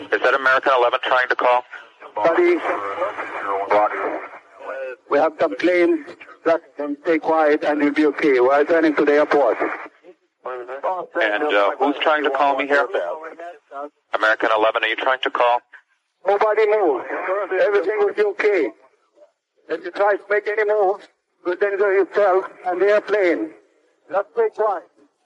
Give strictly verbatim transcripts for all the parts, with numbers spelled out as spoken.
Is that American eleven trying to call? Buddy, we have some planes. Just stay quiet and you'll be okay. We're turning to the airport. And uh, who's trying to call me here? American eleven, are you trying to call? Nobody move. Everything will be okay. If you try to make any moves, you'll danger yourself and the airplane. Just stay quiet.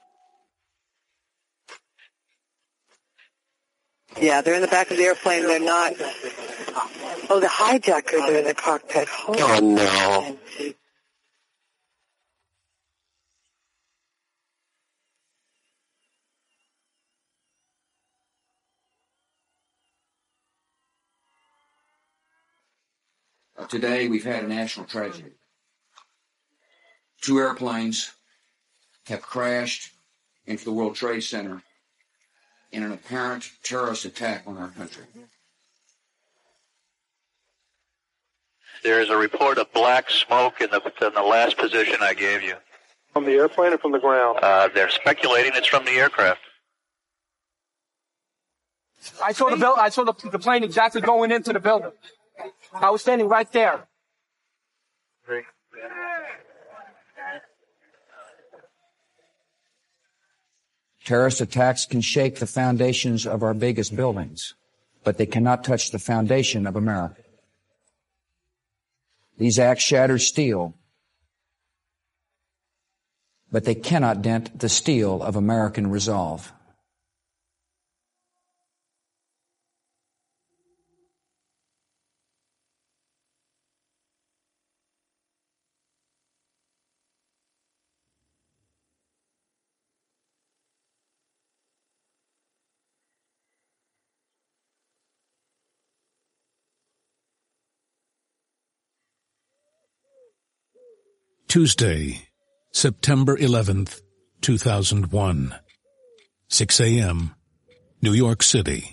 Yeah, they're in the back of the airplane. They're not. Oh, the hijackers are in the cockpit. Holy oh, no. Today, we've had a national tragedy. Two airplanes have crashed into the World Trade Center in an apparent terrorist attack on our country. There is a report of black smoke in the, in the last position I gave you. From the airplane or from the ground? Uh, they're speculating it's from the aircraft. I saw the bill. I saw the, the plane exactly going into the building. I was standing right there. Terrorist attacks can shake the foundations of our biggest buildings, but they cannot touch the foundation of America. These acts shatter steel, but they cannot dent the steel of American resolve. Tuesday, September eleventh, two thousand one, six a.m., New York City.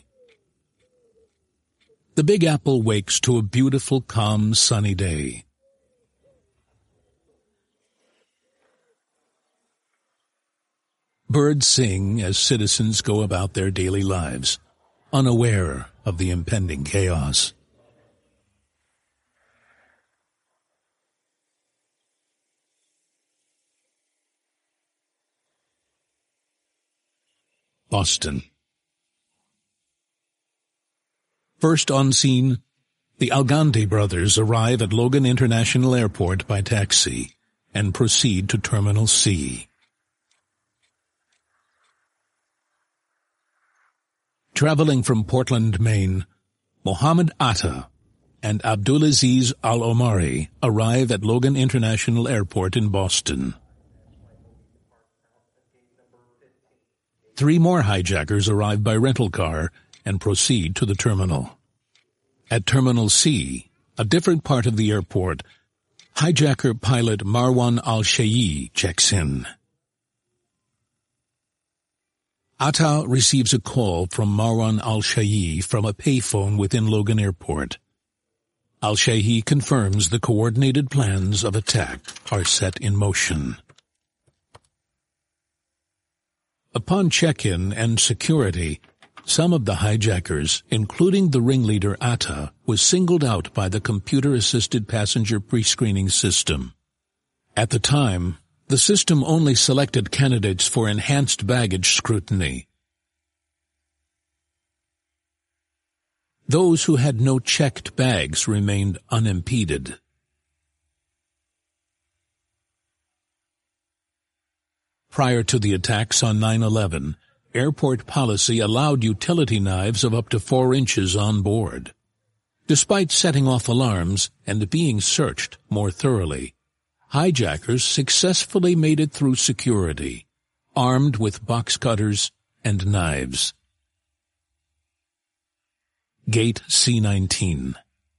The Big Apple wakes to a beautiful, calm, sunny day. Birds sing as citizens go about their daily lives, unaware of the impending chaos. Boston. First on scene, the Algante brothers arrive at Logan International Airport by taxi and proceed to Terminal C. Traveling from Portland, Maine, Mohammed Atta and Abdulaziz Al-Omari arrive at Logan International Airport in Boston. Three more hijackers arrive by rental car and proceed to the terminal. At Terminal C, a different part of the airport, hijacker pilot Marwan Al-Shayi checks in. Atta receives a call from Marwan Al-Shayi from a payphone within Logan Airport. Al-Shayi confirms the coordinated plans of attack are set in motion. Upon check-in and security, some of the hijackers, including the ringleader Atta, was singled out by the computer-assisted passenger pre-screening system. At the time, the system only selected candidates for enhanced baggage scrutiny. Those who had no checked bags remained unimpeded. Prior to the attacks on nine eleven, airport policy allowed utility knives of up to four inches on board. Despite setting off alarms and being searched more thoroughly, hijackers successfully made it through security, armed with box cutters and knives. Gate C nineteen.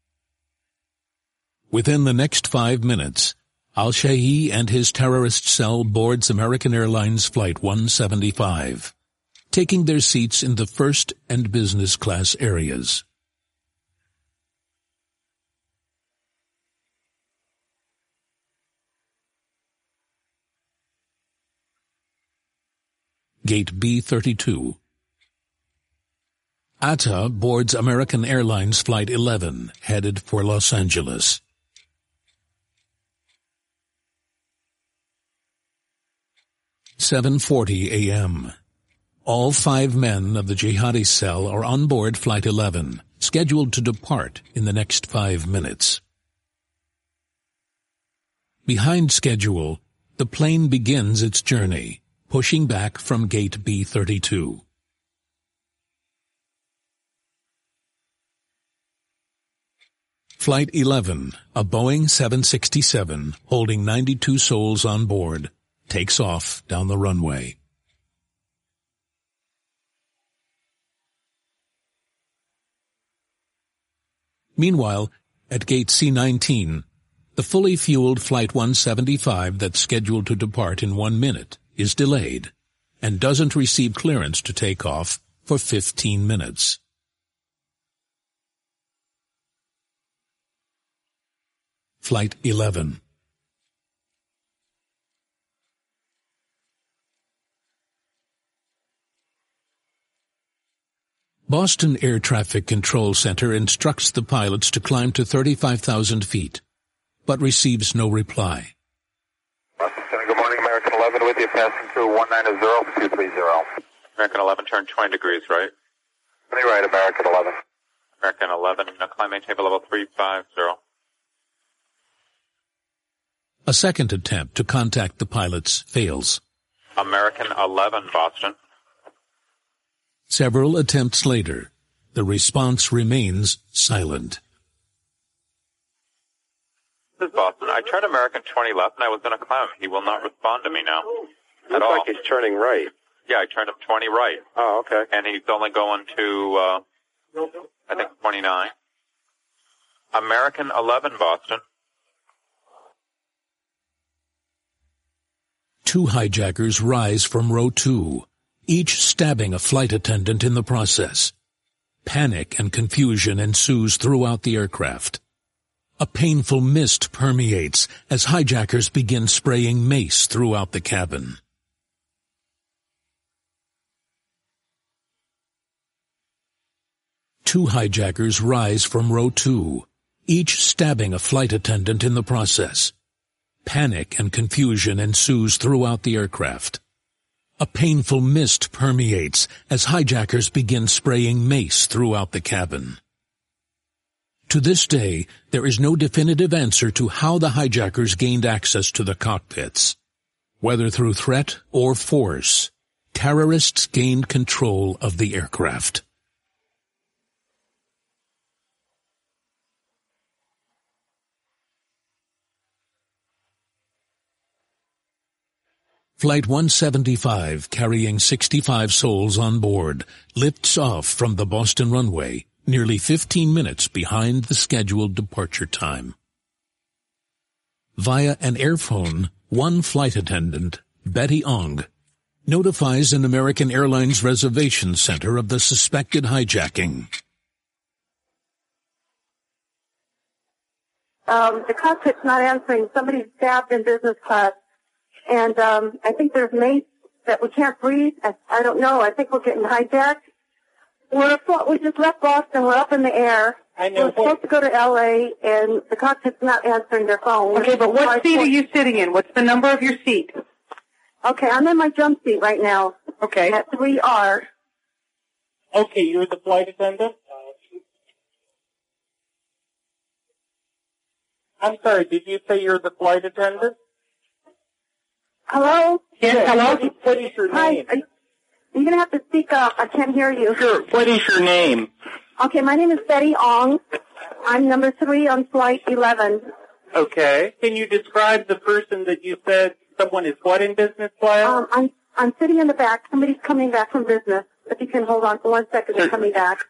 Within the next five minutes, Al-Shayi and his terrorist cell boards American Airlines Flight one seventy-five, taking their seats in the first and business class areas. Gate B thirty-two. Atta boards American Airlines Flight eleven, headed for Los Angeles. seven forty a m All five men of the jihadi cell are on board Flight eleven, scheduled to depart in the next five minutes. Behind schedule, the plane begins its journey, pushing back from gate B thirty-two. Flight eleven, a Boeing seven sixty-seven holding ninety-two souls on board, takes off down the runway. Meanwhile, at gate C nineteen, the fully fueled Flight one seventy-five that's scheduled to depart in one minute is delayed and doesn't receive clearance to take off for fifteen minutes. Flight eleven. Boston Air Traffic Control Center instructs the pilots to climb to thirty-five thousand feet, but receives no reply. Boston Center, good morning. American eleven with you, passing through one nine zero two three zero. American eleven, turn twenty degrees right. twenty right, American eleven. American eleven, no climb, maintain level three five zero. A second attempt to contact the pilots fails. American eleven, Boston. Several attempts later, the response remains silent. This is Boston. I tried American twenty left and I was going to climb. He will not respond to me now. At all. Looks like he's turning right. Yeah, I turned him twenty right. Oh, okay. And he's only going to, uh, I think twenty-nine. American eleven, Boston. Two hijackers rise from row two, each stabbing a flight attendant in the process. Panic and confusion ensues throughout the aircraft. A painful mist permeates as hijackers begin spraying mace throughout the cabin. Two hijackers rise from row two, each stabbing a flight attendant in the process. Panic and confusion ensues throughout the aircraft. A painful mist permeates as hijackers begin spraying mace throughout the cabin. To this day, there is no definitive answer to how the hijackers gained access to the cockpits. Whether through threat or force, terrorists gained control of the aircraft. Flight one seventy-five, carrying sixty-five souls on board, lifts off from the Boston runway, nearly fifteen minutes behind the scheduled departure time. Via an airphone, one flight attendant, Betty Ong, notifies an American Airlines reservation center of the suspected hijacking. Um, the cockpit's not answering. Somebody's stabbed in business class. And um, I think there's mace that we can't breathe. I, I don't know. I think we're getting hijacked. We're we just left Boston. We're up in the air. I know. We're supposed to go to L A, and the cockpit's not answering their phone. Okay, but what seat are you sitting in? What's the number of your seat? Okay, I'm in my jump seat right now. Okay. At three R. Okay, you're the flight attendant? I'm sorry, did you say you're the flight attendant? Hello? Yes, hello? What is your Hi. name? Are you, you're going to have to speak up. I can't hear you. Sure. What is your name? Okay, my name is Betty Ong. I'm number three on flight eleven. Okay. Can you describe the person that you said someone is what in business class? Um, I'm, I'm sitting in the back. Somebody's coming back from business. If you can hold on for one second, they're coming back.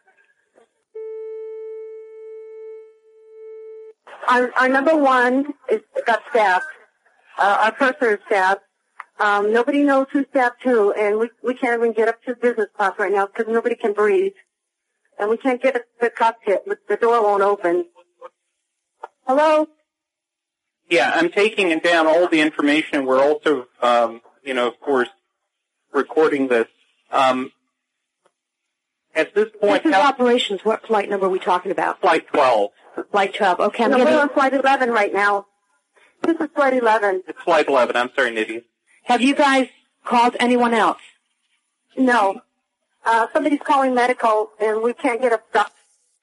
Our, our number one is got stabbed. Uh, our purser is stabbed. Um, nobody knows who stabbed who, and we, we can't even get up to business class right now because nobody can breathe. And we can't get to the cockpit. The door won't open. Hello? Yeah, I'm taking down all the information. We're also, um, you know, of course, recording this. Um, At this point, This is now, operations. What flight number are we talking about? flight twelve. Flight twelve. Okay, I'm No, getting... we're on flight eleven right now. This is flight eleven. It's flight eleven. I'm sorry, Nidhi. Have you guys called anyone else? No. Uh, somebody's calling medical, and we can't get a stop.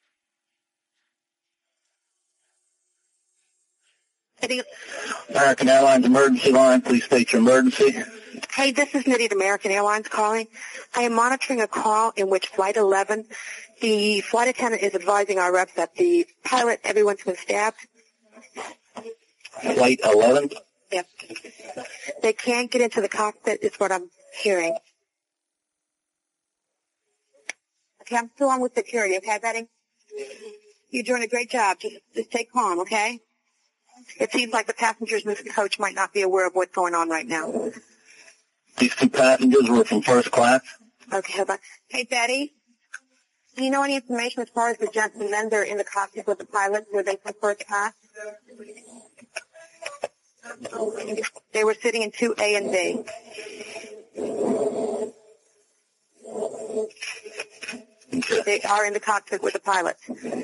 American Airlines emergency line, please state your emergency. Hey, this is Nidhi at American Airlines calling. I am monitoring a call in which Flight eleven, the flight attendant is advising our reps that the pilot, everyone's been stabbed. Flight eleven? Yep. They can't get into the cockpit is what I'm hearing. Okay, I'm still on with security, okay, Betty? You're doing a great job. Just, just stay calm, okay? It seems like the passengers in this coach might not be aware of what's going on right now. These two passengers were from first class? Okay, hold on. Hey, Betty, do you know any information as far as the gentlemen then they're in the cockpit with the pilot? Were they from first class? They were sitting in two A and B. They are in the cockpit with the pilot.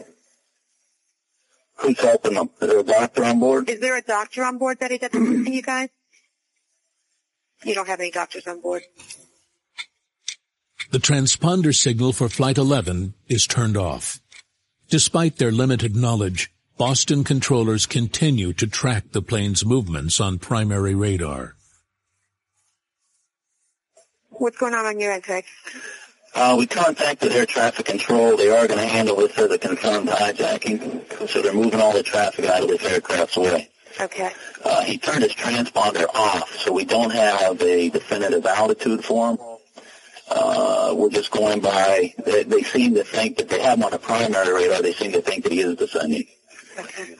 Who's helping them? Is there a doctor on board? Is there a doctor on board, Betty, that's assisting you guys? You don't have any doctors on board. The transponder signal for Flight eleven is turned off. Despite their limited knowledge, Boston controllers continue to track the plane's movements on primary radar. What's going on on your end, Craig? Uh, we contacted air traffic control. They are going to handle this as a confirmed hijacking, so they're moving all the traffic out of this aircraft's way. Okay. Uh, he turned his transponder off, so we don't have a definitive altitude for him. Uh, we're just going by, they, they seem to think that they have him on a primary radar. They seem to think that he is descending. Okay.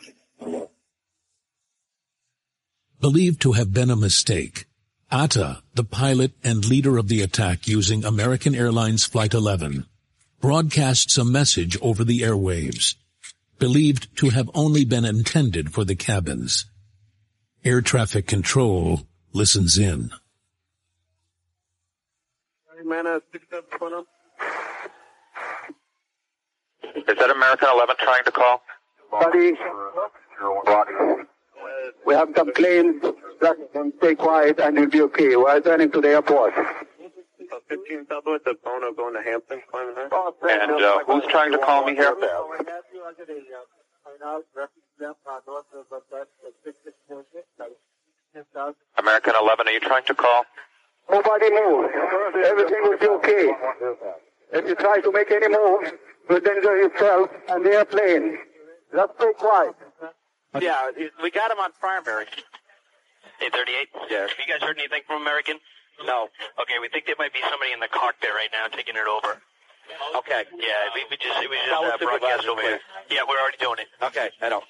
Believed to have been a mistake, Atta, the pilot and leader of the attack using American Airlines Flight eleven, broadcasts a message over the airwaves, believed to have only been intended for the cabins. Air traffic control listens in. Is that American eleven trying to call? Buddy, we have some planes. Just stay quiet and you'll be okay. We're turning to the airport. fifteen Southwest of Bono going to Hampton, climbing high. And uh, who's trying to call me here? American eleven, are you trying to call? Nobody move. Everything will be okay. If you try to make any moves, you'll danger yourself and the airplane. Just stay quiet. Yeah, we got him on primary. eight thirty-eight? Yeah. Have you guys heard anything from American? No. Okay, we think there might be somebody in the cockpit right now taking it over. Okay. Yeah, we, we just, we just uh, broadcast over here. Yeah, we're already doing it. Okay, I know.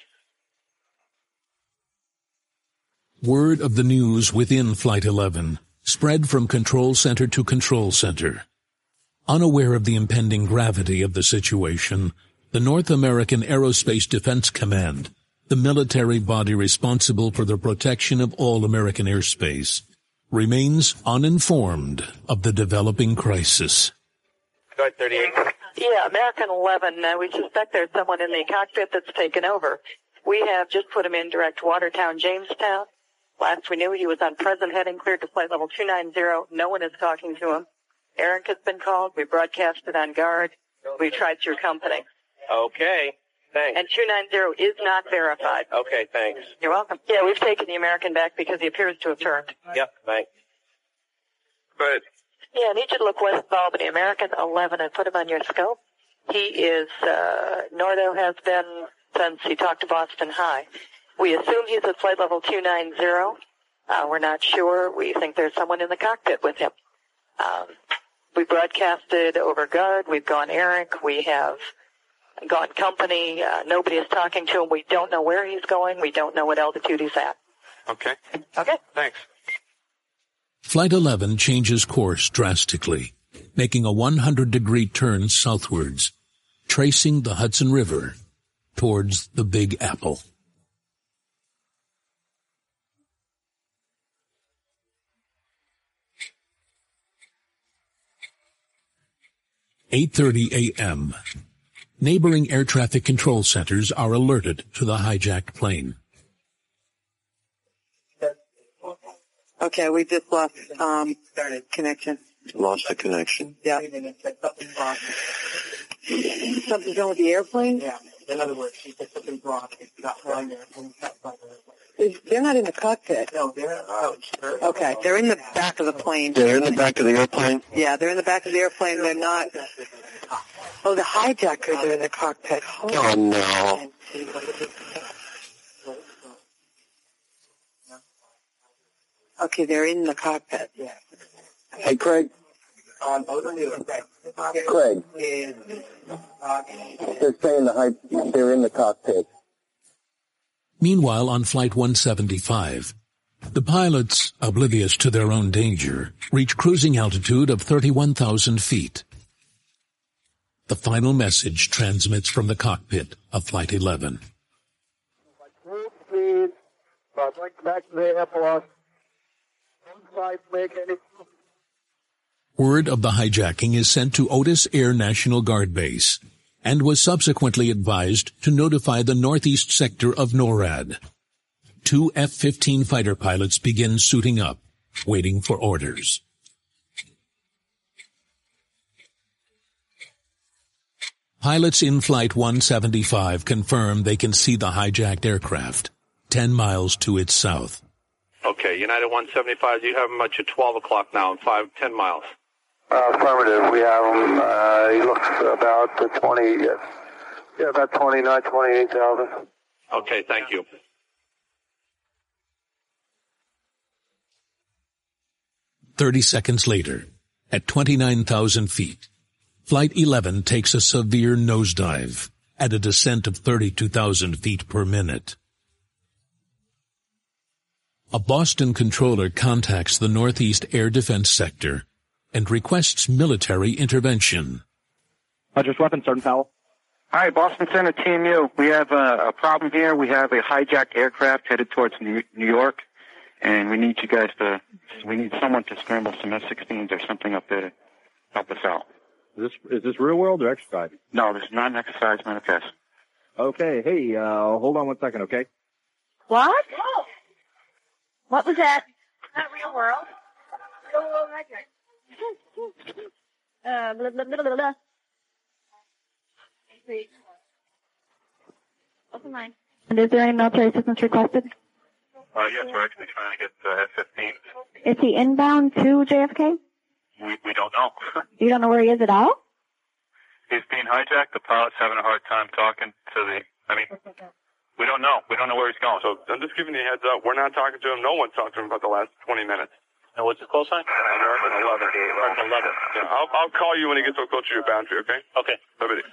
Word of the news within Flight eleven spread from control center to control center. Unaware of the impending gravity of the situation, the North American Aerospace Defense Command, the military body responsible for the protection of all American airspace, remains uninformed of the developing crisis. Go ahead, thirty-eight. Yeah, American eleven, uh, we suspect there's someone in the cockpit that's taken over. We have just put him in direct Watertown, Jamestown. Last we knew, he was on present heading, cleared to flight level two ninety. No one is talking to him. Eric has been called. We broadcasted on guard. We tried through company. Okay, thanks. And two ninety is not verified. Okay, thanks. You're welcome. Yeah, we've taken the American back because he appears to have turned. Yep, thanks. Good. Yeah, I need you to look west of Albany. American eleven, I put him on your scope. He is, uh, Nordo has been since he talked to Boston High. We assume he's at flight level two ninety. Uh, we're not sure. We think there's someone in the cockpit with him. Um, we broadcasted over guard. We've gone Eric. We have gone company. Uh, nobody is talking to him. We don't know where he's going. We don't know what altitude he's at. Okay. Okay. Thanks. Flight eleven changes course drastically, making a one hundred degree turn southwards, tracing the Hudson River towards the Big Apple. eight thirty a.m. Neighboring air traffic control centers are alerted to the hijacked plane. Okay, we just lost um connection. Lost the connection. Yeah. Something's wrong with the airplane? Yeah. In other words, she said something's wrong. It's not flying there. Is- They're not in the cockpit. No, they're out. Okay, they're in the back of the plane. They're in the back of the airplane? Yeah, they're in the back of the airplane. They're not. Oh, the hijackers are in the cockpit. Oh, no. Okay, they're in the cockpit. Hey, Craig. On both of you. Craig. Is, They're saying the hy- they're in the cockpit. Meanwhile, on Flight one seventy-five, the pilots, oblivious to their own danger, reach cruising altitude of thirty-one thousand feet. The final message transmits from the cockpit of Flight eleven. Cruise speed, but going back to the airport. Don't try to make any. Word of the hijacking is sent to Otis Air National Guard Base and was subsequently advised to notify the northeast sector of NORAD. Two F fifteen fighter pilots begin suiting up, waiting for orders. Pilots in Flight one seventy-five confirm they can see the hijacked aircraft, ten miles to its south. Okay, United one seventy-five, you have them at your twelve o'clock now in five, ten miles. Uh, affirmative. We have him. Uh, he looks about uh, twenty. Uh, yeah, about twenty-nine, twenty-eight thousand. Okay, thank you. Thirty seconds later, at twenty-nine thousand feet, Flight eleven takes a severe nosedive at a descent of thirty-two thousand feet per minute. A Boston controller contacts the Northeast Air Defense Sector and requests military intervention. Rogers Weapons, Sergeant Powell. Hi, Boston Center, Team U. We have a, a problem here. We have a hijacked aircraft headed towards New, New York, and we need you guys to, we need someone to scramble some F sixteens or something up there to help us out. Is this, is this real world or exercise? No, this is not an exercise manifest. Okay, hey, uh, hold on one second, okay? What? What was that? Not real world. Real world hijack. Uh, blah, blah, blah, blah, blah. Wait. Open mine. And is there any military assistance requested? Uh, yes, we're actually trying to get uh, F fifteen. Is he inbound to J F K? We, we don't know. You don't know where he is at all? He's being hijacked. The pilot's having a hard time talking to the, I mean, we don't know. We don't know where he's going. So I'm just giving you a heads up. We're not talking to him. No one's talked to him about the last twenty minutes. And what's his call sign? American eleven. American eleven. Yeah, I'll, I'll call you when he gets so close to your boundary, okay? Okay. Bye-bye.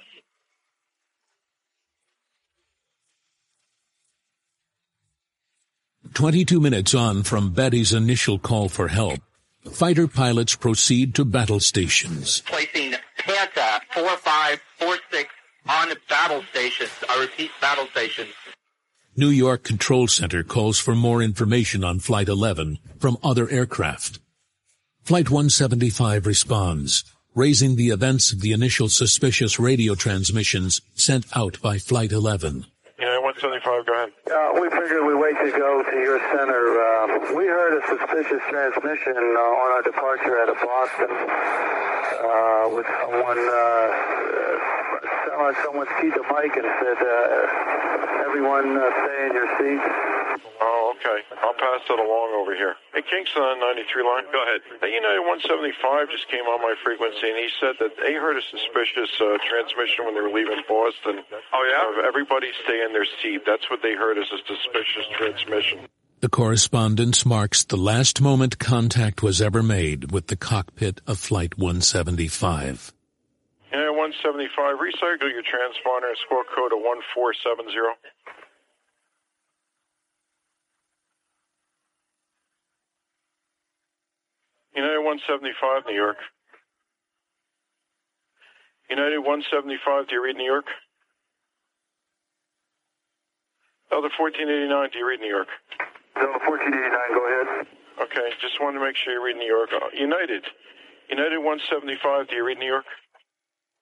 Twenty-two minutes on from Betty's initial call for help, fighter pilots proceed to battle stations. Placing Panta four five four six on battle stations. I repeat, battle stations. New York Control Center calls for more information on Flight eleven from other aircraft. Flight one seventy-five responds, raising the events of the initial suspicious radio transmissions sent out by Flight eleven. Yeah, one seventy-five, go ahead. Uh, we figured we wait to go to your center. Uh, we heard a suspicious transmission uh, on our departure out of Boston uh, with someone, uh, someone, someone keyed the mic and said, uh, everyone uh, stay in your seats. Oh, okay. I'll pass that along over here. Hey, Kingston on ninety-three line. Go ahead. Hey, United one seventy-five just came on my frequency, and he said that they heard a suspicious uh, transmission when they were leaving Boston. Oh, yeah? Of everybody stay in their seat. That's what they heard as a suspicious transmission. The correspondence marks the last moment contact was ever made with the cockpit of Flight one seventy-five. United one seventy-five, recycle your transponder and score code of one four seven zero. United one seventy-five, New York. United one seventy-five, do you read New York? Delta fourteen eighty-nine, do you read New York? Delta fourteen eighty-nine, go ahead. Okay, just wanted to make sure you read New York. Uh, United. United one seventy-five, do you read New York?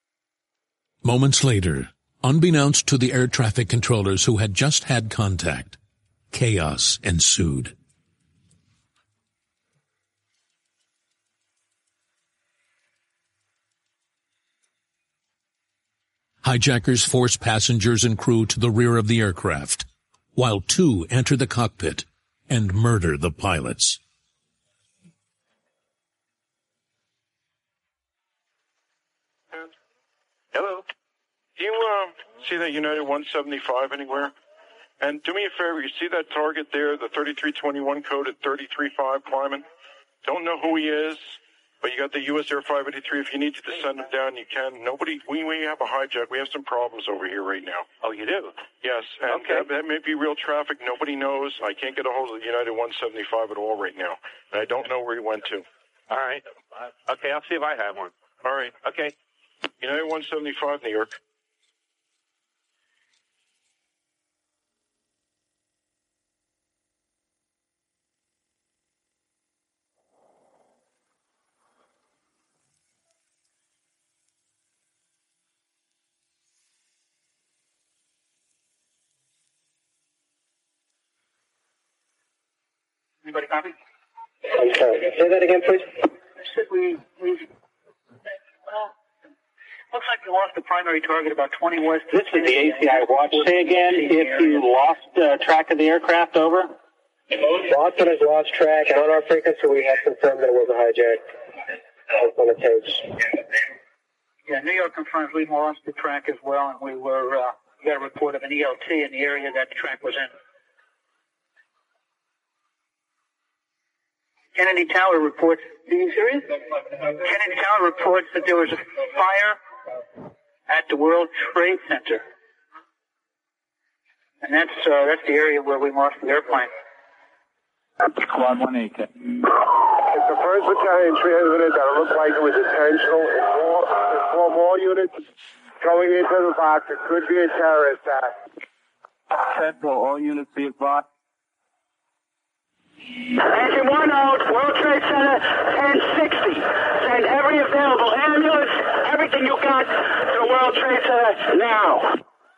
Moments later, unbeknownst to the air traffic controllers who had just had contact, chaos ensued. Hijackers force passengers and crew to the rear of the aircraft, while two enter the cockpit and murder the pilots. Hello. Do you uh, see that United one seventy-five anywhere? And do me a favor, you see that target there, the thirty-three twenty-one code at thirty-three five climbing? Don't know who he is, but you got the U S Air five eighty-three. If you need to send him down, you can. Nobody, we, we have a hijack. We have some problems over here right now. Oh, you do? Yes, and Okay. that, that may be real traffic. Nobody knows. I can't get a hold of the United one seventy-five at all right now. And I don't know where he went to. All right. Okay, I'll see if I have one. All right. Okay. United one seventy-five, New York. Anybody copy? I'm sorry. Say that again, please. We, we, well, looks like we lost the primary target about twenty west. This is the A C I watch. Say again if you lost uh, track of the aircraft, over. Boston has lost track, and on our frequency we have confirmed that it was a hijack. That's on the tapes. Yeah, New York confirms we lost the track as well, and we were uh, we got a report of an E L T in the area that the track was in. Kennedy Tower reports. Are you serious? Kennedy Tower reports that there was a fire at the World Trade Center, and that's uh, that's the area where we lost the airplane. Squad one eight. It's the first battalion transmitted that it looked like it was intentional. Inform, inform all units going into the box. It could be a terrorist act. Central, all units be advised. Engine one out, World Trade Center, ten sixty. Send every available ambulance, everything you got to the World Trade Center now.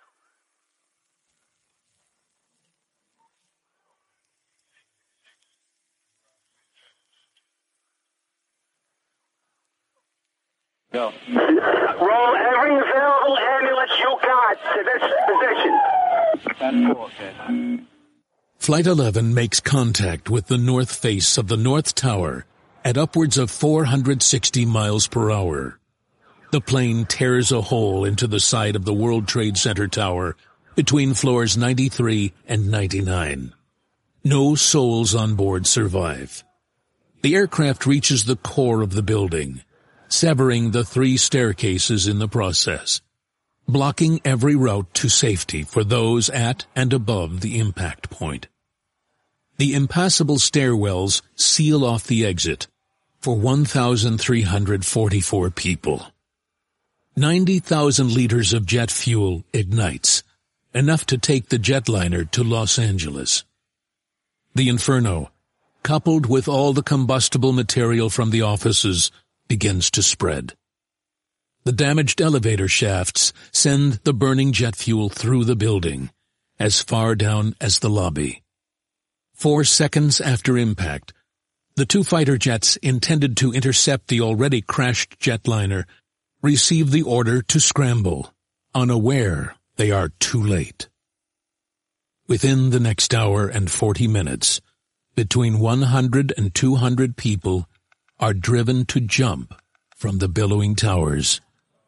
Go. Roll every available ambulance you got to this position. ten four, okay. Flight eleven makes contact with the north face of the North Tower at upwards of four hundred sixty miles per hour. The plane tears a hole into the side of the World Trade Center tower between floors ninety-three and ninety-nine. No souls on board survive. The aircraft reaches the core of the building, severing the three staircases in the process, blocking every route to safety for those at and above the impact point. The impassable stairwells seal off the exit for one thousand three hundred forty-four people. ninety thousand liters of jet fuel ignites, enough to take the jetliner to Los Angeles. The inferno, coupled with all the combustible material from the offices, begins to spread. The damaged elevator shafts send the burning jet fuel through the building, as far down as the lobby. Four seconds after impact, the two fighter jets intended to intercept the already crashed jetliner receive the order to scramble, unaware they are too late. Within the next hour and forty minutes, between one hundred and two hundred people are driven to jump from the billowing towers.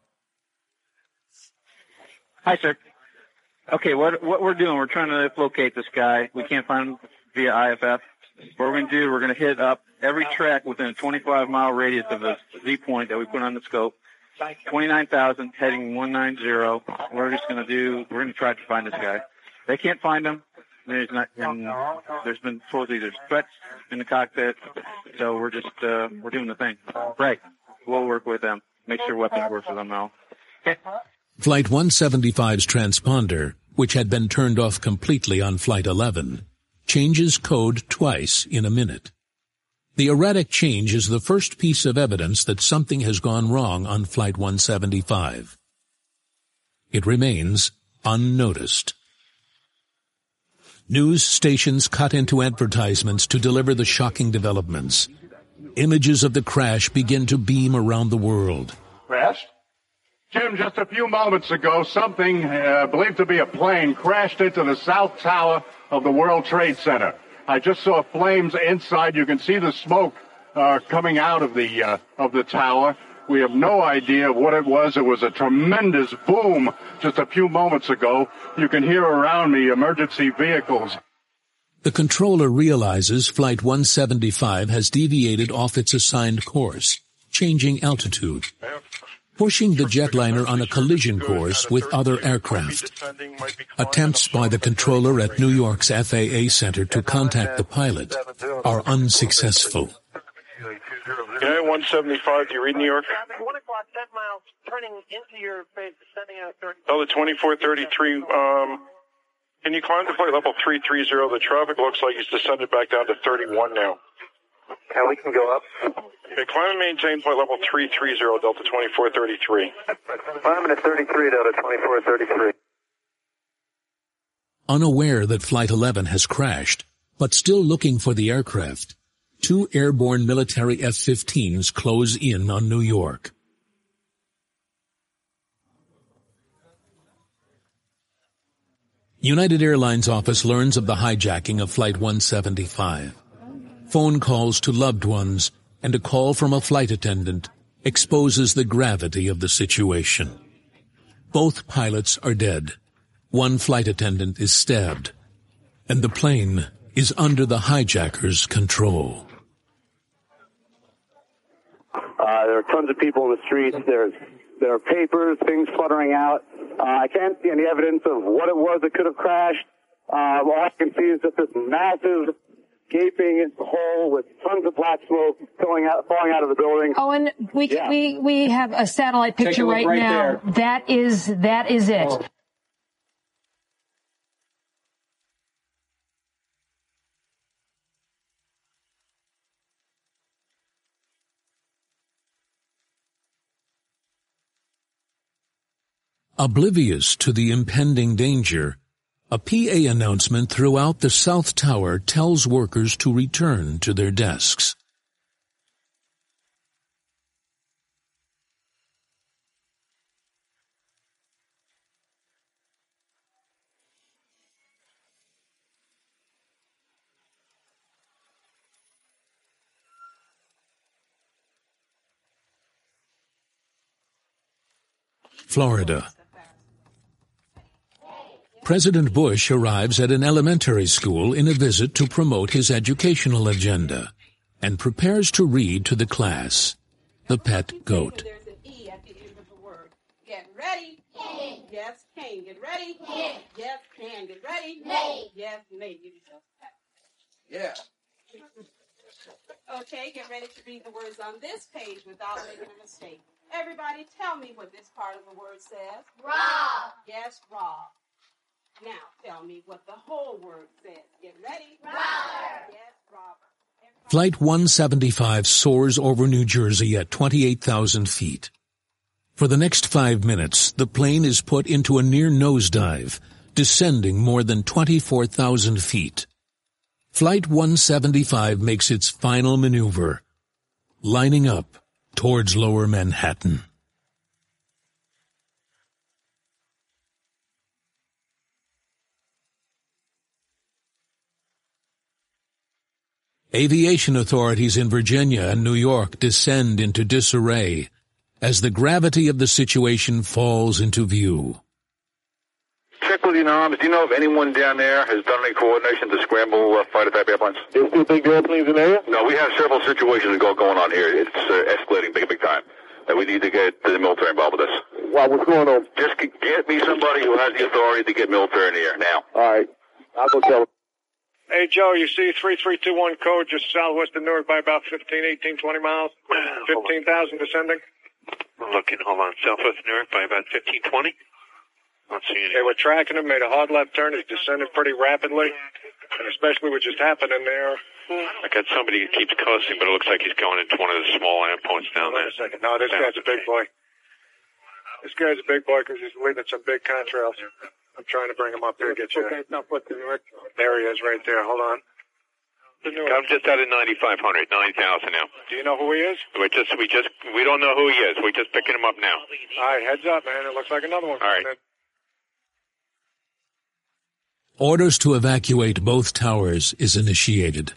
Hi, sir. Okay, what what we're doing, we're trying to locate this guy. We can't find him via I F F. What we're going to do, we're going to hit up every track within a twenty-five mile radius of the Z point that we put on the scope. twenty-nine thousand, heading one nine zero. We're just going to do, we're going to try to find this guy. They can't find him. There's not, and there's been supposedly there's threats in the cockpit. So we're just, uh, we're doing the thing. Right. We'll work with them. Make sure weapons work for them now. Okay. Flight one seventy-five's transponder, which had been turned off completely on Flight eleven, changes code twice in a minute. The erratic change is the first piece of evidence that something has gone wrong on Flight one seventy-five. it remains unnoticed. News stations cut into advertisements to deliver the shocking developments. Images of the crash begin to beam around the world. Crashed? Jim, just a few moments ago, something uh, believed to be a plane crashed into the south tower of the World Trade Center. I just saw flames inside. You can see the smoke uh, coming out of the uh, of the tower. We have no idea what it was. It was a tremendous boom just a few moments ago. You can hear around me emergency vehicles. The controller realizes Flight one seventy-five has deviated off its assigned course, changing altitude, pushing the jetliner on a collision course with other aircraft. Attempts by the controller at New York's F A A Center to contact the pilot are unsuccessful. United one seventy-five, do you read New York? One o'clock, ten miles, turning into your face, sending out thirty. Oh, the twenty-four thirty-three, um, can you climb to flight level three three zero? The traffic looks like it's descended back down to thirty-one now. And we can go up. Okay, climb and maintain flight level three three zero, Delta twenty-four thirty-three. Climbing at thirty-three, Delta twenty-four thirty-three. Unaware that Flight eleven has crashed, but still looking for the aircraft, two airborne military F fifteens close in on New York. United Airlines office learns of the hijacking of Flight one seventy-five. Phone calls to loved ones and a call from a flight attendant exposes the gravity of the situation. Both pilots are dead. One flight attendant is stabbed, and the plane is under the hijackers' control. Uh, there are tons of people in the streets. There's there are papers, things fluttering out. Uh, I can't see any evidence of what it was that could have crashed. Uh, all I can see is just this massive, gaping hole with tons of black smoke falling out, falling out of the building. Owen, we yeah. we we have a satellite picture right, right now. There. That is that is it. Oh. Oblivious to the impending danger, a P A announcement throughout the South Tower tells workers to return to their desks. Florida. President Bush arrives at an elementary school in a visit to promote his educational agenda and prepares to read to the class, The Pet Goat. There's an E at the end of the word. Get ready. Can. Yes, can. Get ready. Can. Yes, can. Get ready. May. Yes, may. Give yourself a pat. Yeah. Okay, get ready to read the words on this page without making a mistake. Everybody tell me what this part of the word says. Rob. Yes, rob. Now, tell me what the whole word says. Get ready. Robber. Yes, robber. Flight one seventy-five soars over New Jersey at twenty-eight thousand feet. For the next five minutes, the plane is put into a near nosedive, descending more than twenty-four thousand feet. Flight one seventy-five makes its final maneuver, lining up towards Lower Manhattan. Aviation authorities in Virginia and New York descend into disarray as the gravity of the situation falls into view. Check with your noms. Do you know if anyone down there has done any coordination to scramble uh, fighter type airplanes? Is there big airplanes in the area? No, we have several situations go, going on here. It's uh, escalating big, big time. And we need to get the military involved with this. Wow, what's going on? Just g- get me somebody who has the authority to get military in the air now. All right. I'll go tell them. Hey, Joe, you see three three two one code just southwest of Newark by about fifteen, eighteen, twenty miles? fifteen thousand descending? I'm looking, hold on, southwest of Newark by about fifteen, twenty. Not seeing it. They were tracking him, made a hard left turn. He's descended pretty rapidly, and especially what just happened in there. I got somebody who keeps coasting, but it looks like he's going into one of the small endpoints down Wait there. a second. No, this guy's a big boy. This guy's a big boy because he's leading some big contrails. I'm trying to bring him up here, get you. Okay, no, put the Newark. There he is right there. Hold on. I'm just out of ninety-five hundred, nine thousand now. Do you know who he is? We just, we just, we don't know who he is. We're just picking him up now. All right, heads up, man. It looks like another one. All right. Orders to evacuate both towers is initiated.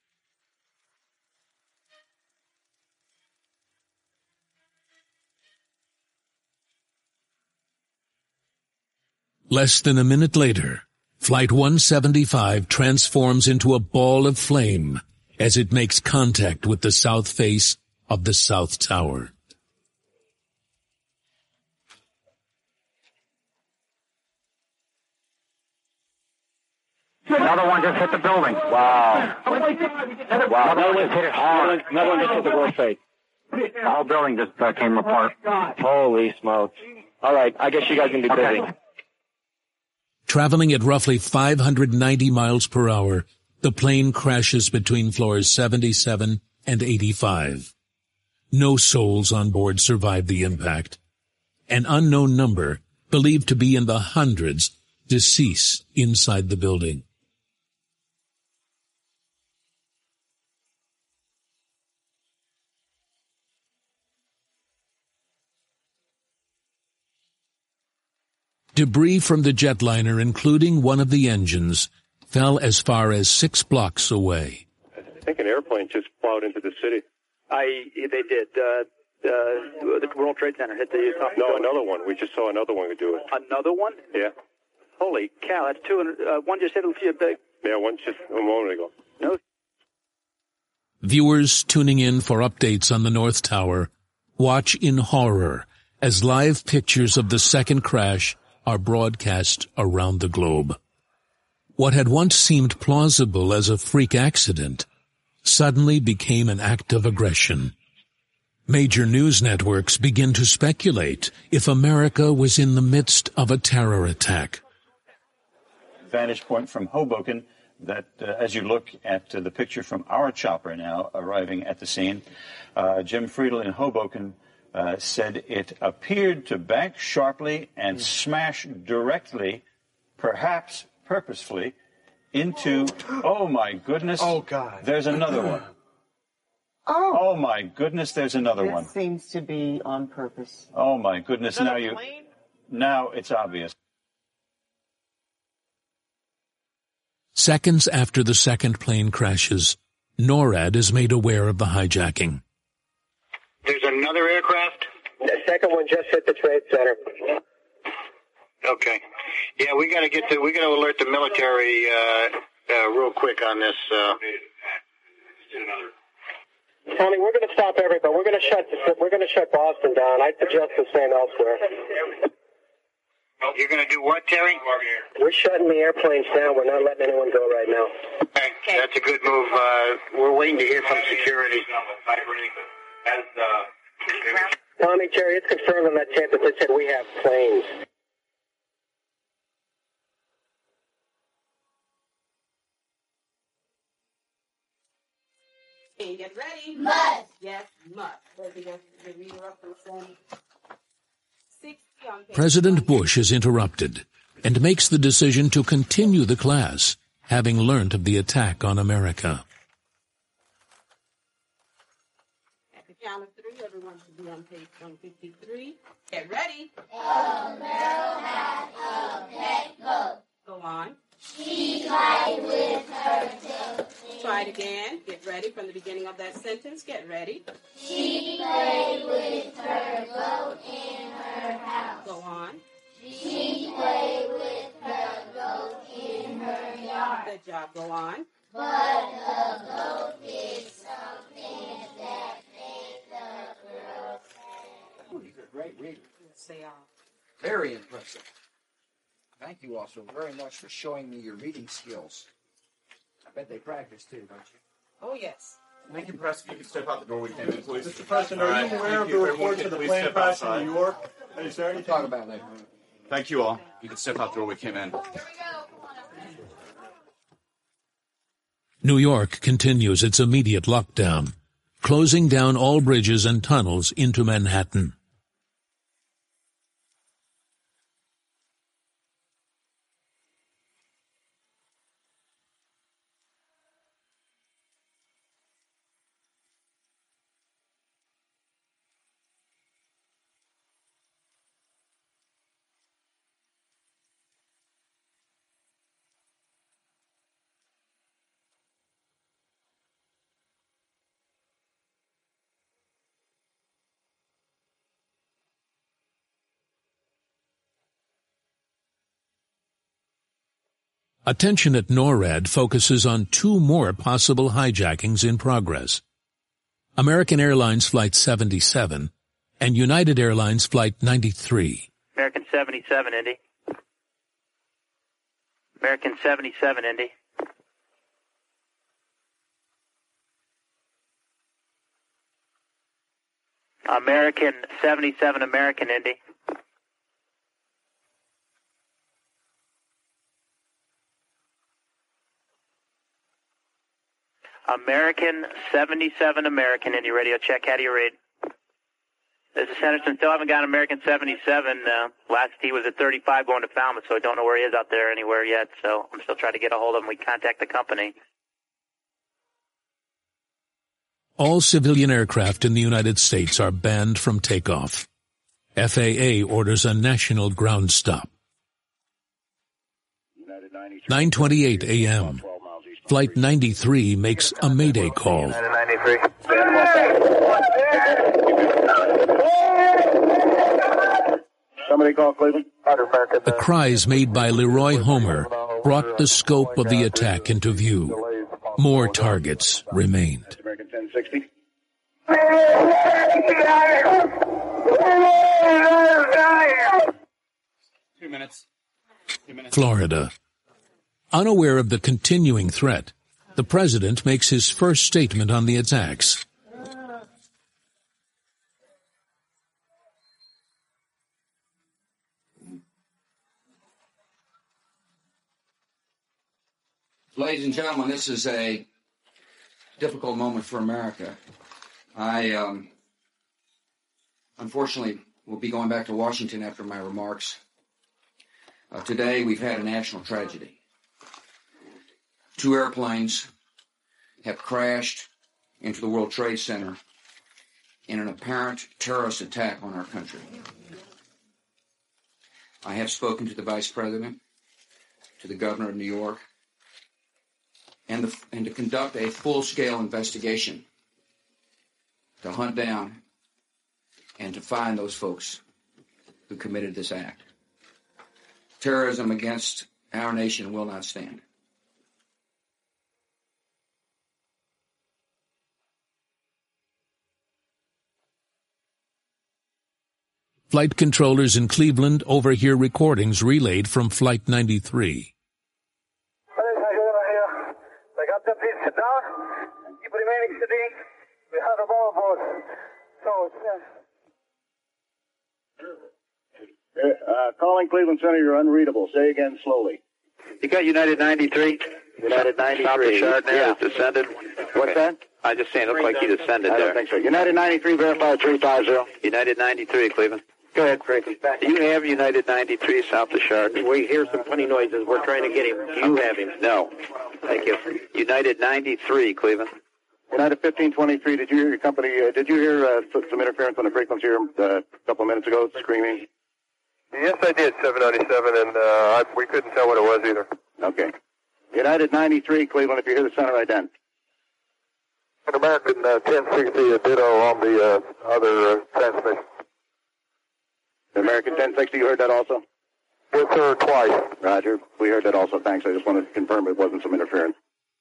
Less than a minute later, Flight one seventy-five transforms into a ball of flame as it makes contact with the south face of the South Tower. Another one just hit the building. Wow. Wow, another one hit it hard. Another one just hit the World Trade. The whole building just uh, came apart. Holy smokes. All right, I guess you guys can be busy. Okay. Traveling at roughly five hundred ninety miles per hour, the plane crashes between floors seventy-seven and eighty-five. No souls on board survived the impact. An unknown number, believed to be in the hundreds, deceased inside the building. Debris from the jetliner, including one of the engines, fell as far as six blocks away. I think an airplane just plowed into the city. I, they did. Uh, uh, the World Trade Center hit the top. No, another one. We just saw another one do it. Another one? Yeah. Holy cow, that's two hundred. Uh, one just hit a big. Yeah, one just a moment ago. No. Viewers tuning in for updates on the North Tower watch in horror as live pictures of the second crash are broadcast around the globe. What had once seemed plausible as a freak accident suddenly became an act of aggression. Major news networks begin to speculate if America was in the midst of a terror attack. Vantage point from Hoboken that uh, as you look at uh, the picture from our chopper now arriving at the scene, uh, Jim Friedel in Hoboken Uh, said it appeared to bank sharply and smash directly, perhaps purposefully, into, oh my goodness. Oh God. There's another one. Oh. Oh my goodness, there's another That one. seems to be on purpose. Oh my goodness, now you, plane? now it's obvious. Seconds after the second plane crashes, NORAD is made aware of the hijacking. There's another aircraft? The second one just hit the Trade Center. Okay. Yeah, we got to get to, we got to alert the military uh, uh, real quick on this. Uh. Tommy, we're going to stop everybody. We're going to shut we're going to shut Boston down. I suggest the same elsewhere. You're going to do what, Terry? We're shutting the airplanes down. We're not letting anyone go right now. Okay, that's a good move. Uh, we're waiting to hear from security. Tommy, Terry, it's confirmed on that tape that they said we have planes. Get ready. Must. Yes, must. The reader up from sixty on page President Bush is interrupted and makes the decision to continue the class, having learned of the attack on America. At the count of three, everyone should be on page one fifty-three. Get ready. Go on. She played with her tail. Try it again. Get ready from the beginning of that sentence. Get ready. She played with her goat in her house. Go on. She played with her goat in her yard. Good job. Go on. But the goat did something that made the girl sad. Oh, you're a great reader. Yes, they are. Very impressive. Thank you also very much for showing me your reading skills. I bet they practice too, don't you? Oh, yes. Thank you, Press. If you could step out the door, we can, please. Mister President, are you aware of the reports of the plane crash in New York? Is there anything? We'll talk about it later. Thank you all. You can step out the door, we came in. New York continues its immediate lockdown, closing down all bridges and tunnels into Manhattan. Attention at NORAD focuses on two more possible hijackings in progress. American Airlines Flight seventy-seven and United Airlines Flight ninety-three. American seventy-seven, Indy. American seventy-seven, Indy. American seventy-seven, American, Indy. American seventy-seven, American, Indy radio check. How do you read? This is Henderson. Still haven't got American seventy-seven. Uh, last he was at thirty-five going to Falmouth, so I don't know where he is out there anywhere yet. So I'm still trying to get a hold of him. We contact the company. All civilian aircraft in the United States are banned from takeoff. F A A orders a national ground stop. nine twenty-eight a m Flight ninety-three makes a mayday call. Somebody call Cleveland. The cries made by Leroy Homer brought the scope of the attack into view. More targets remained. American ten sixty. Two minutes. Two minutes. Florida. Unaware of the continuing threat, the president makes his first statement on the attacks. Ladies and gentlemen, this is a difficult moment for America. I, um, unfortunately, will be going back to Washington after my remarks. Uh, today, we've had a national tragedy. Two airplanes have crashed into the World Trade Center in an apparent terrorist attack on our country. I have spoken to the Vice President, to the Governor of New York, and, the, and to conduct a full-scale investigation to hunt down and to find those folks who committed this act. Terrorism against our nation will not stand. Flight controllers in Cleveland overhear recordings relayed from Flight ninety-three. They got them people sit down. Keep remaining sitting. We have a ball board. So, Uh, uh, calling Cleveland Center, you're unreadable. Say again slowly. You got United ninety-three? United ninety-three. Stop the chart there. Yeah. It's descended. What's that? I just saying, it looked like you descended I there. don't think so. United ninety-three, verify three five zero. United ninety-three, Cleveland. Go ahead, Frankie. Do you have United ninety-three south of Chardon? We hear some funny noises. We're trying to get him. Do you have him? No. Thank you. United ninety-three, Cleveland. United fifteen twenty-three, did you hear your company, uh, did you hear uh, some interference on the frequency here uh, a couple of minutes ago, screaming? Yes, I did, seven ninety-seven, and uh, I, we couldn't tell what it was either. Okay. United ninety-three, Cleveland, if you hear the center ident. An American uh, ten sixty, a ditto on the uh, other uh, transmission. The American ten sixty, you heard that also? Yes, sir, twice. Roger. We heard that also. Thanks. I just wanted to confirm it wasn't some interference.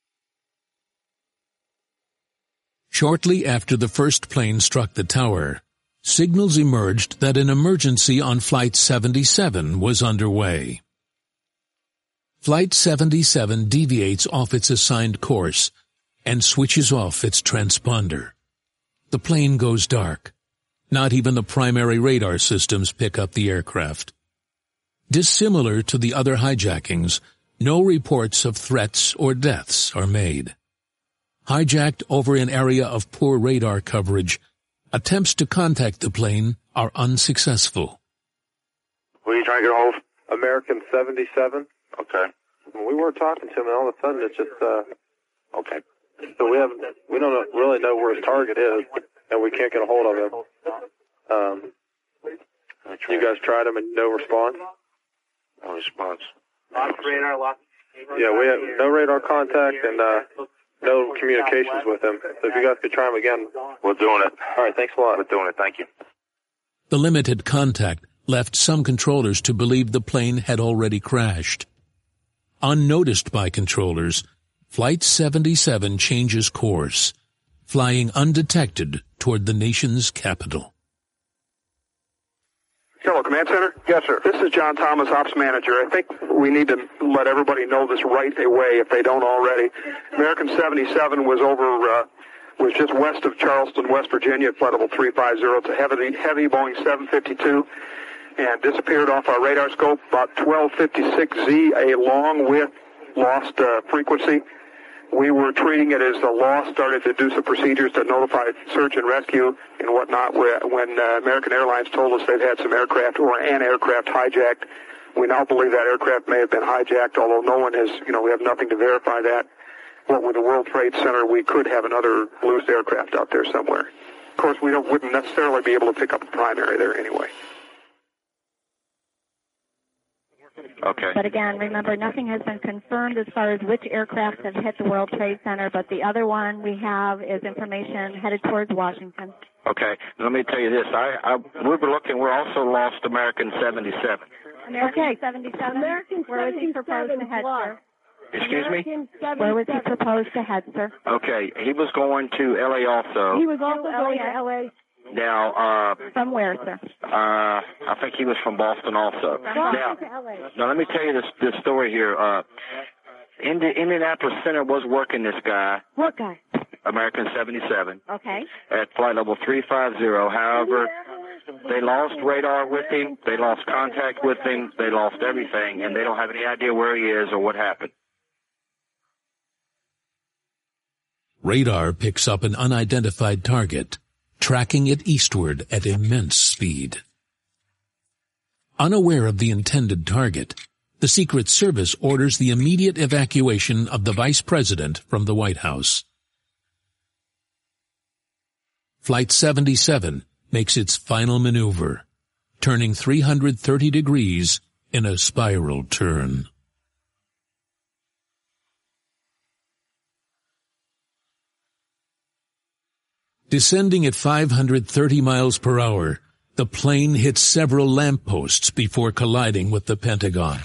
Shortly after the first plane struck the tower, signals emerged that an emergency on Flight seventy-seven was underway. Flight seventy-seven deviates off its assigned course and switches off its transponder. The plane goes dark. Not even the primary radar systems pick up the aircraft. Dissimilar to the other hijackings, no reports of threats or deaths are made. Hijacked over an area of poor radar coverage, attempts to contact the plane are unsuccessful. Were you trying to get a hold of? American seventy-seven. Okay. We were talking to him, and all of a sudden it's just, uh, okay. So we haven't, we don't really know where his target is, and we can't get a hold of him. Um, you guys tried him and no response? No response. Lost radar, lost. Yeah, we have no radar contact and, uh, no communications with him. So if you guys could try him again. We're doing it. All right, thanks a lot. We're doing it. Thank you. The limited contact left some controllers to believe the plane had already crashed. Unnoticed by controllers, Flight seventy-seven changes course, flying undetected toward the nation's capital. Hello, Command Center? Yes, sir. This is John Thomas, Ops Manager. I think we need to let everybody know this right away if they don't already. American seventy-seven was over, uh, was just west of Charleston, West Virginia at flight level three five zero. It's a heavy, heavy Boeing seven fifty-two and disappeared off our radar scope about twelve fifty-six Z, a long width lost uh, frequency. We were treating it as a loss, started to do some procedures to notify search and rescue and whatnot when uh, American Airlines told us they'd had some aircraft or an aircraft hijacked. We now believe that aircraft may have been hijacked, although no one has, you know, we have nothing to verify that. What with the World Trade Center, we could have another loose aircraft out there somewhere. Of course, we don't, wouldn't necessarily be able to pick up a primary there anyway. Okay. But again, remember, nothing has been confirmed as far as which aircraft have hit the World Trade Center, but the other one we have is information headed towards Washington. Okay. Let me tell you this. I, I we were looking. We also lost American seventy-seven. American seventy-seven. American Where was he proposed to head, sir? Excuse me? Where was he proposed to head, sir? Okay. He was going to L A also. He was also going to L A. Now, uh... From where, sir? Uh, I think he was from Boston also. From now, Boston to L A. Now, let me tell you this, this story here. Uh, Indi- Indianapolis Center was working this guy. What guy? American seventy-seven. Okay. At flight level three five zero. However, they lost radar with him. They lost contact with him. They lost everything, and they don't have any idea where he is or what happened. Radar picks up an unidentified target, tracking it eastward at immense speed. Unaware of the intended target, the Secret Service orders the immediate evacuation of the Vice President from the White House. Flight seventy-seven makes its final maneuver, turning three hundred thirty degrees in a spiral turn. Descending at five hundred thirty miles per hour, the plane hits several lampposts before colliding with the Pentagon.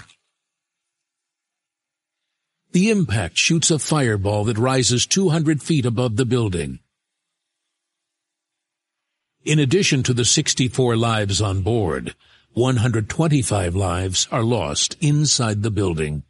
The impact shoots a fireball that rises two hundred feet above the building. In addition to the sixty-four lives on board, one hundred twenty-five lives are lost inside the building.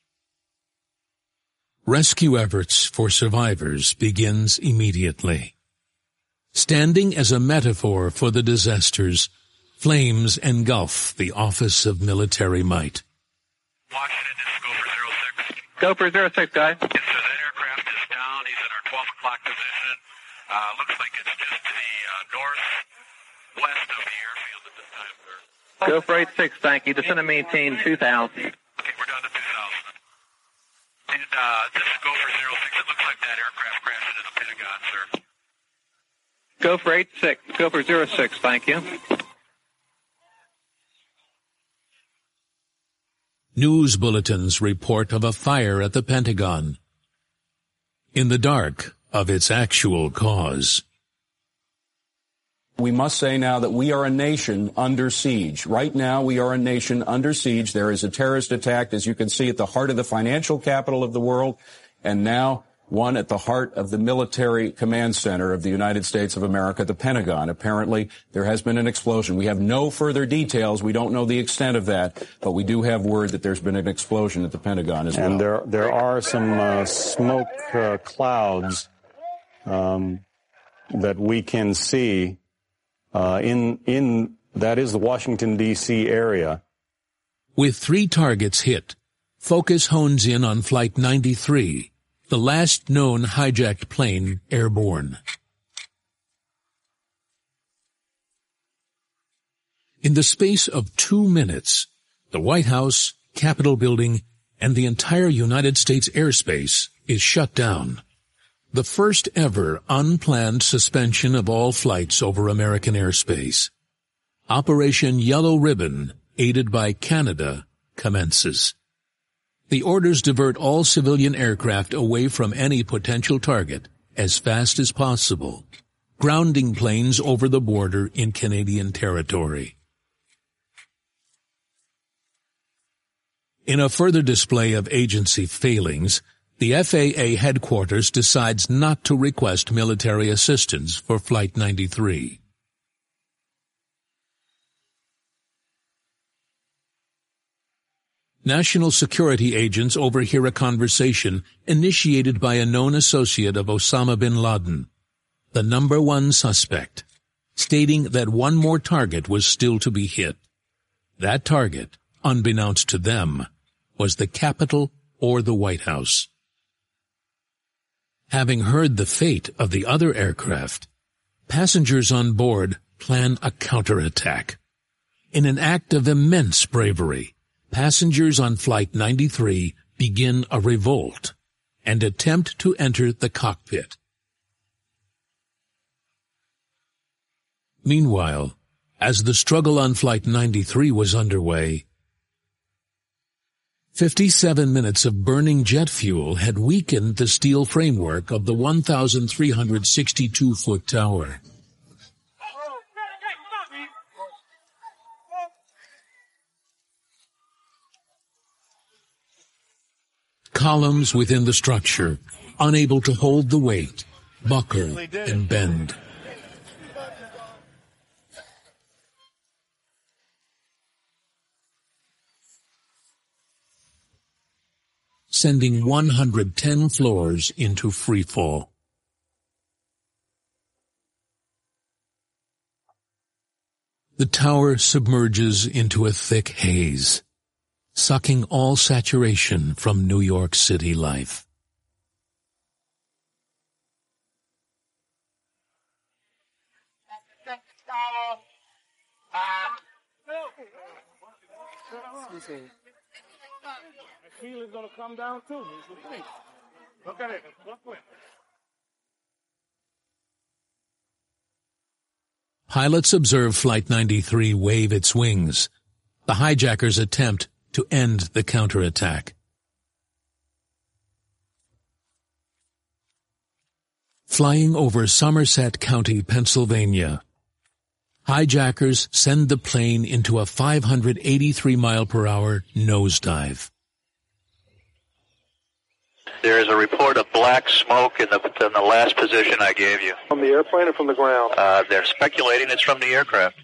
Rescue efforts for survivors begins immediately. Standing as a metaphor for the disasters, flames engulf the Office of Military Might. Washington, this is Gopher zero six. Gopher zero six, guy. Yes, sir. That aircraft is down. He's in our twelve o'clock position. Uh, looks like it's just to the uh, northwest of the airfield at this time, sir. Gopher eight six, thank you. Descend and maintain two thousand. Okay, we're down to two thousand. And uh, this is Gopher zero six. It looks like that aircraft crashed into the Pentagon, sir. Gopher eight six, Gopher zero six, thank you. News bulletins report of a fire at the Pentagon. In the dark of its actual cause. We must say now that we are a nation under siege. Right now, we are a nation under siege. There is a terrorist attack, as you can see, at the heart of the financial capital of the world, and now one at the heart of the military command center of the United States of America, the Pentagon. Apparently, there has been an explosion. We have no further details. We don't know the extent of that, but we do have word that there's been an explosion at the Pentagon as well. And there, there are some uh, smoke uh, clouds um, that we can see uh, in in that is the Washington, D C area. With three targets hit, focus hones in on Flight ninety-three. The last known hijacked plane airborne. In the space of two minutes, the White House, Capitol Building, and the entire United States airspace is shut down. The first ever unplanned suspension of all flights over American airspace. Operation Yellow Ribbon, aided by Canada, commences. The orders divert all civilian aircraft away from any potential target as fast as possible, grounding planes over the border in Canadian territory. In a further display of agency failings, the F A A headquarters decides not to request military assistance for Flight ninety-three. National security agents overhear a conversation initiated by a known associate of Osama bin Laden, the number one suspect, stating that one more target was still to be hit. That target, unbeknownst to them, was the Capitol or the White House. Having heard the fate of the other aircraft, passengers on board plan a counterattack. In an act of immense bravery, passengers on Flight ninety-three begin a revolt and attempt to enter the cockpit. Meanwhile, as the struggle on Flight ninety-three was underway, fifty-seven minutes of burning jet fuel had weakened the steel framework of the one thousand three hundred sixty-two foot tower. Columns within the structure, unable to hold the weight, buckle and bend. Sending one hundred ten floors into freefall. The tower submerges into a thick haze, sucking all saturation from New York City life. He's going to come down too. Look at it. Look at it. Pilots observe Flight ninety-three wave its wings. The hijackers attempt to end the counterattack. Flying over Somerset County, Pennsylvania, hijackers send the plane into a five hundred eighty-three mile per hour nosedive. There is a report of black smoke in the, in the last position I gave you. From the airplane or from the ground? Uh, they're speculating it's from the aircraft.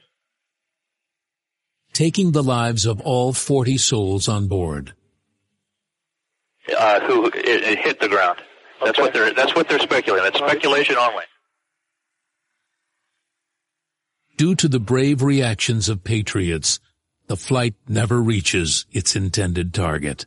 Taking the lives of all forty souls on board. Uh, who it, it hit the ground. That's okay. what they're. That's what they're speculating. It's speculation only. Due to the brave reactions of patriots, the flight never reaches its intended target.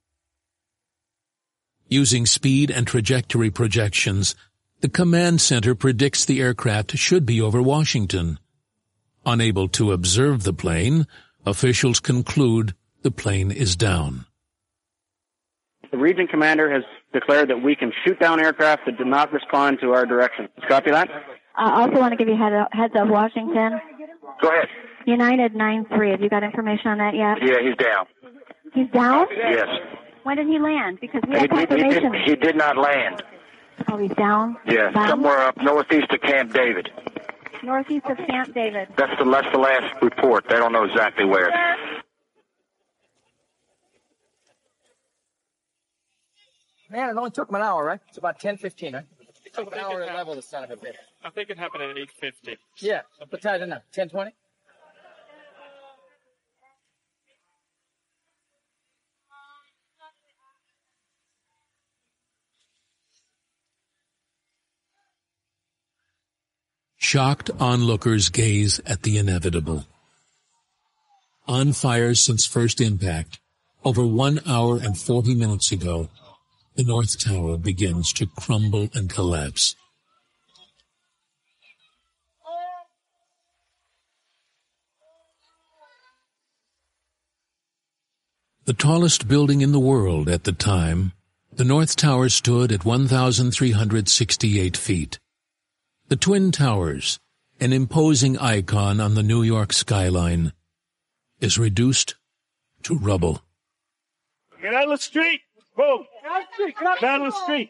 Using speed and trajectory projections, the command center predicts the aircraft should be over Washington. Unable to observe the plane, officials conclude the plane is down. The region commander has declared that we can shoot down aircraft that do not respond to our direction. Copy that? I also want to give you head up, heads up, Washington. Go ahead. United nine three. Have you got information on that yet? Yeah, he's down. He's down? Yes. When did he land? Because we He, have he, he, confirmation. did, he did not land. Oh, he's down? Yeah, Down? somewhere up northeast of Camp David. Northeast of Camp David. That's the, that's the last report. They don't know exactly where. Man, it only took him an hour, right? It's about ten fifteen, right? It took an hour to level the son of a bitch. I think it happened at eight fifty. Yeah, what time is it now? ten twenty? Shocked onlookers gaze at the inevitable. On fire since first impact, over one hour and forty minutes ago, the North Tower begins to crumble and collapse. The tallest building in the world at the time, the North Tower stood at one thousand three hundred sixty-eight feet. The Twin Towers, an imposing icon on the New York skyline, is reduced to rubble. Get out of the street! Move! Get out of the street!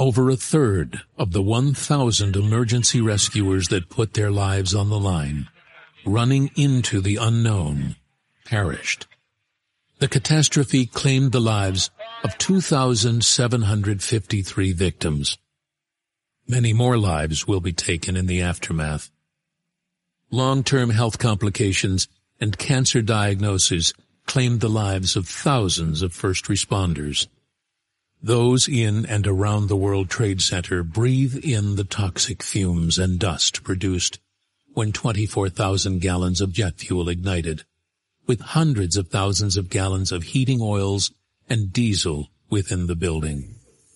over a third of the one thousand emergency rescuers that put their lives on the line, running into the unknown, perished. The catastrophe claimed the lives of two thousand seven hundred fifty-three victims. Many more lives will be taken in the aftermath. Long-term health complications and cancer diagnoses claimed the lives of thousands of first responders. Those in and around the World Trade Center breathe in the toxic fumes and dust produced when twenty-four thousand gallons of jet fuel ignited, with hundreds of thousands of gallons of heating oils and diesel within the building.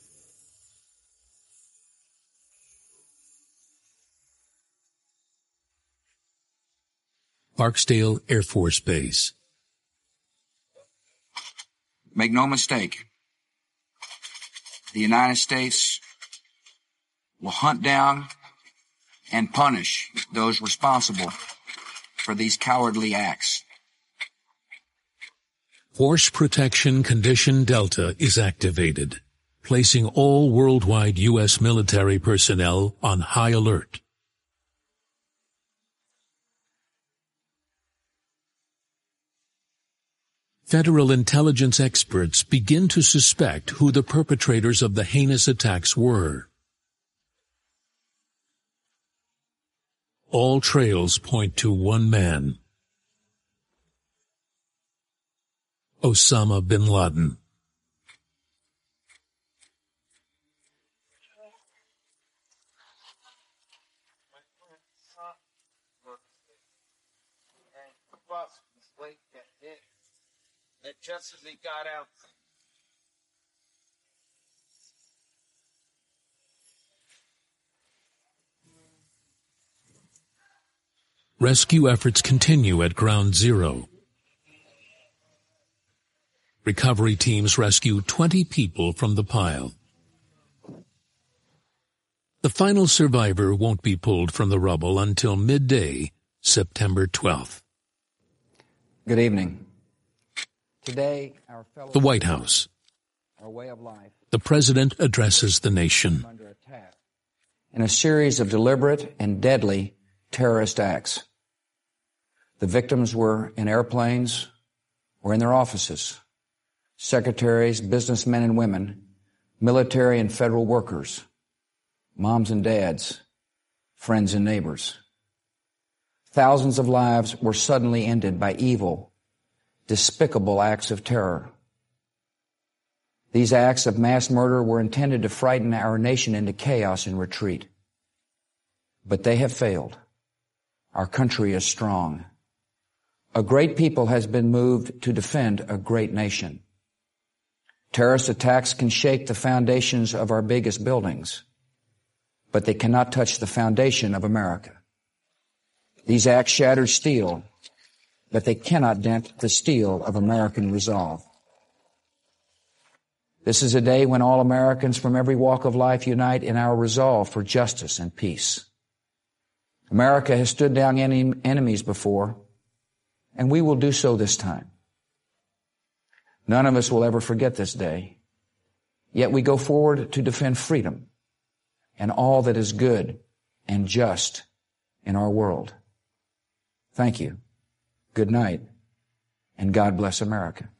Barksdale Air Force Base. Make no mistake, the United States will hunt down and punish those responsible for these cowardly acts. Force Protection Condition Delta is activated, placing all worldwide U S military personnel on high alert. Federal intelligence experts begin to suspect who the perpetrators of the heinous attacks were. All trails point to one man, Osama bin Laden. Just as he got out. Rescue efforts continue at Ground Zero. Recovery teams rescue twenty people from the pile. The final survivor won't be pulled from the rubble until midday, September twelfth. Good evening. Today, our fellow the White House. Our way of life. The President addresses the nation. Under attack in a series of deliberate and deadly terrorist acts. The victims were in airplanes or in their offices. Secretaries, businessmen and women, military and federal workers, moms and dads, friends and neighbors. Thousands of lives were suddenly ended by evil, despicable acts of terror. These acts of mass murder were intended to frighten our nation into chaos and retreat. But they have failed. Our country is strong. A great people has been moved to defend a great nation. Terrorist attacks can shake the foundations of our biggest buildings, but they cannot touch the foundation of America. These acts shattered steel, but they cannot dent the steel of American resolve. This is a day when all Americans from every walk of life unite in our resolve for justice and peace. America has stood down any enemies before, and we will do so this time. None of us will ever forget this day, yet we go forward to defend freedom and all that is good and just in our world. Thank you. Good night, and God bless America.